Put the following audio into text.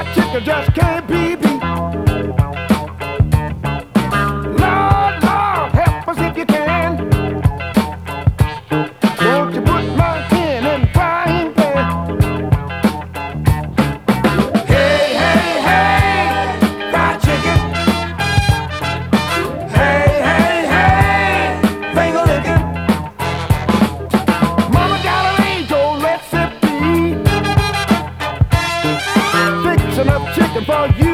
chicken just can't be beat. Lord, Lord, help us if you can. Won't you put my tin in frying pan? Hey, hey, hey, fried chicken. Hey, hey, hey, finger licking. Mama got an age-old recipe, fixing up chicken for you.